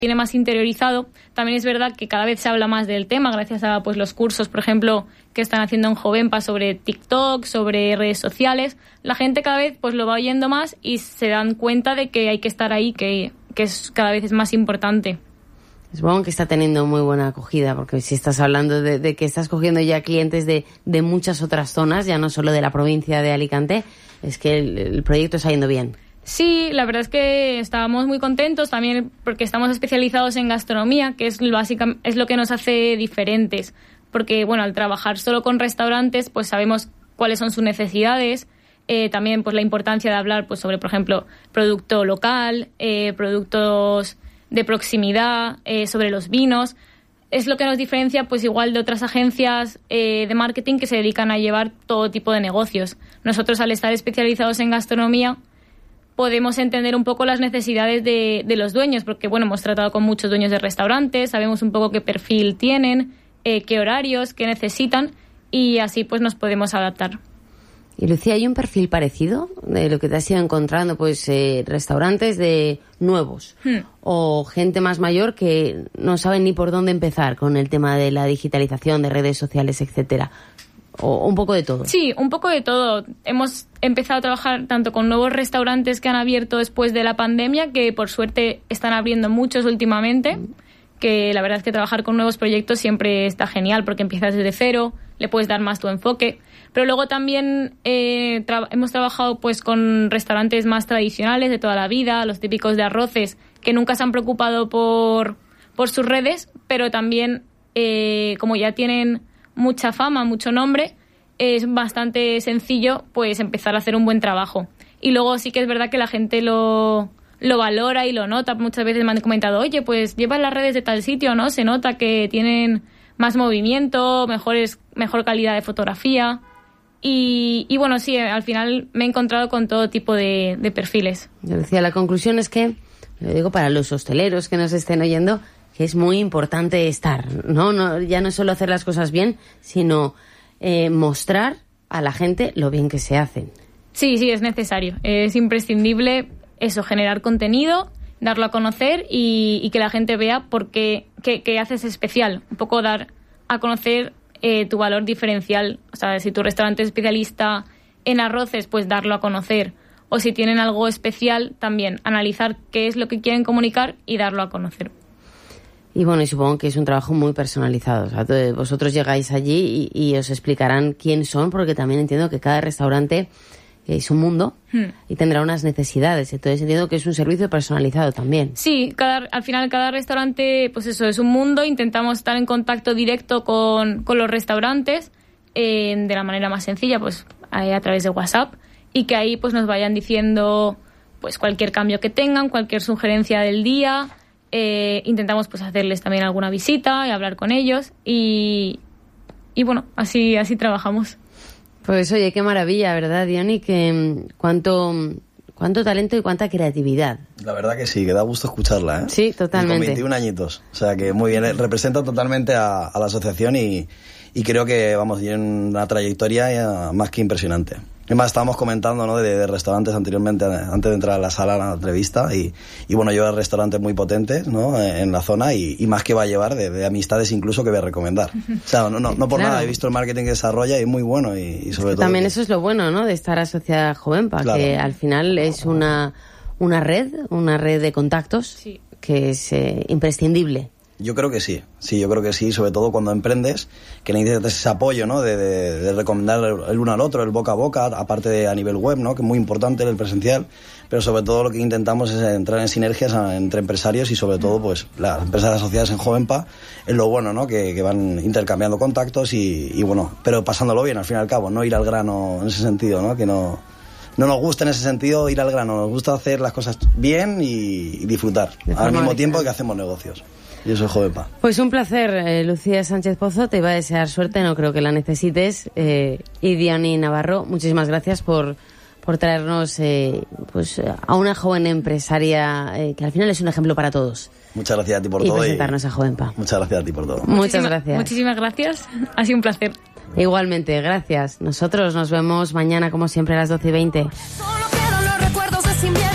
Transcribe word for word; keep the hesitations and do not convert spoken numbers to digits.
tiene más interiorizado. También es verdad que cada vez se habla más del tema gracias a pues los cursos, por ejemplo, que están haciendo en Jovenpa sobre TikTok, sobre redes sociales. La gente cada vez pues lo va oyendo más y se dan cuenta de que hay que estar ahí, que, que es cada vez es más importante. Supongo que está teniendo muy buena acogida, porque si estás hablando de, de que estás cogiendo ya clientes de, de muchas otras zonas, ya no solo de la provincia de Alicante, es que el, el proyecto está yendo bien. Sí, la verdad es que estábamos muy contentos también porque estamos especializados en gastronomía, que es, básica, es lo que nos hace diferentes. Porque, bueno, al trabajar solo con restaurantes, pues sabemos cuáles son sus necesidades. Eh, también, pues la importancia de hablar, pues sobre, por ejemplo, producto local, eh, productos de proximidad, eh, sobre los vinos. Es lo que nos diferencia, pues igual de otras agencias eh, de marketing que se dedican a llevar todo tipo de negocios. Nosotros, al estar especializados en gastronomía, podemos entender un poco las necesidades de, de los dueños, porque bueno, hemos tratado con muchos dueños de restaurantes, sabemos un poco qué perfil tienen, eh, qué horarios, qué necesitan, y así pues nos podemos adaptar. Y Lucía, ¿hay un perfil parecido de lo que te has ido encontrando? Pues eh, restaurantes de nuevos hmm. o gente más mayor que no saben ni por dónde empezar con el tema de la digitalización, de redes sociales, etcétera. ¿O un poco de todo? Sí, un poco de todo. Hemos empezado a trabajar tanto con nuevos restaurantes que han abierto después de la pandemia, que por suerte están abriendo muchos últimamente, que la verdad es que trabajar con nuevos proyectos siempre está genial porque empiezas desde cero, le puedes dar más tu enfoque. Pero luego también eh, tra- hemos trabajado pues con restaurantes más tradicionales de toda la vida, los típicos de arroces, que nunca se han preocupado por, por sus redes, pero también eh, como ya tienen mucha fama, mucho nombre, es bastante sencillo pues empezar a hacer un buen trabajo. Y luego sí que es verdad que la gente lo, lo valora y lo nota. Muchas veces me han comentado, oye, pues llevas las redes de tal sitio, ¿no? Se nota que tienen más movimiento, mejores, mejor calidad de fotografía. Y, y bueno, sí, al final me he encontrado con todo tipo de, de perfiles. Yo decía, la conclusión es que, lo digo para los hosteleros que nos estén oyendo, que es muy importante estar, ¿no? no ya no es solo hacer las cosas bien, sino eh, mostrar a la gente lo bien que se hacen. Sí, sí, es necesario. Es imprescindible eso, generar contenido, darlo a conocer y, y que la gente vea por qué, qué, qué haces especial. Un poco dar a conocer eh, tu valor diferencial. O sea, si tu restaurante es especialista en arroces, pues darlo a conocer. O si tienen algo especial, también analizar qué es lo que quieren comunicar y darlo a conocer. Y bueno, y supongo que es un trabajo muy personalizado. O sea, vosotros llegáis allí y, y os explicarán quién son, porque también entiendo que cada restaurante es un mundo hmm. y tendrá unas necesidades. Entonces entiendo que es un servicio personalizado también. Sí, cada, al final cada restaurante, pues eso, es un mundo. Intentamos estar en contacto directo con, con los restaurantes eh, de la manera más sencilla, pues a, a través de WhatsApp, y que ahí pues nos vayan diciendo pues cualquier cambio que tengan, cualquier sugerencia del día. Eh, intentamos pues hacerles también alguna visita y hablar con ellos y, y bueno, así así trabajamos. Pues oye, qué maravilla, ¿verdad, Diony? Que cuánto cuánto talento y cuánta creatividad. La verdad que sí, que da gusto escucharla, ¿eh? Sí, totalmente. Y con veintiún añitos, o sea que muy bien, representa totalmente a, a la asociación y, y creo que vamos, tiene una trayectoria más que impresionante. Además, estábamos comentando, ¿no?, de, de restaurantes anteriormente, antes de entrar a la sala, a la entrevista, y, y bueno, lleva restaurantes muy potentes, ¿no?, en la zona, y, y más que va a llevar de, de amistades incluso que voy a recomendar. O sea, no, no, no por claro. nada, he visto el marketing que desarrolla y es muy bueno, y, y sobre todo... También que... eso es lo bueno, ¿no?, de estar asociada a Jovenpa, claro. que al final es una, una red, una red de contactos sí. que es eh, imprescindible. Yo creo que sí, sí, yo creo que sí, sobre todo cuando emprendes, que necesitas ese apoyo, ¿no?, de, de, de recomendar el uno al otro, el boca a boca, aparte de a nivel web, ¿no?, que es muy importante el presencial, pero sobre todo lo que intentamos es entrar en sinergias entre empresarios y sobre todo, pues, las empresas asociadas en Jovenpa, es lo bueno, ¿no?, que, que van intercambiando contactos y, y bueno, pero pasándolo bien al fin y al cabo, no ir al grano en ese sentido, ¿no?, que no... No nos gusta en ese sentido ir al grano, nos gusta hacer las cosas bien y, y disfrutar, al mismo tiempo que hacemos negocios. Yo soy Jovenpa. Pues un placer, eh, Lucía Sánchez Pozo, te iba a desear suerte, no creo que la necesites. Eh, y Diony Navarro, muchísimas gracias por, por traernos eh, pues a una joven empresaria eh, que al final es un ejemplo para todos. Muchas gracias a ti por y todo. Y presentarnos a Jovenpa. Muchas gracias a ti por todo. Muchas Muchísima, gracias. Muchísimas gracias, ha sido un placer. Igualmente, gracias. Nosotros nos vemos mañana como siempre a las doce y veinte. Solo quedan los recuerdos de sin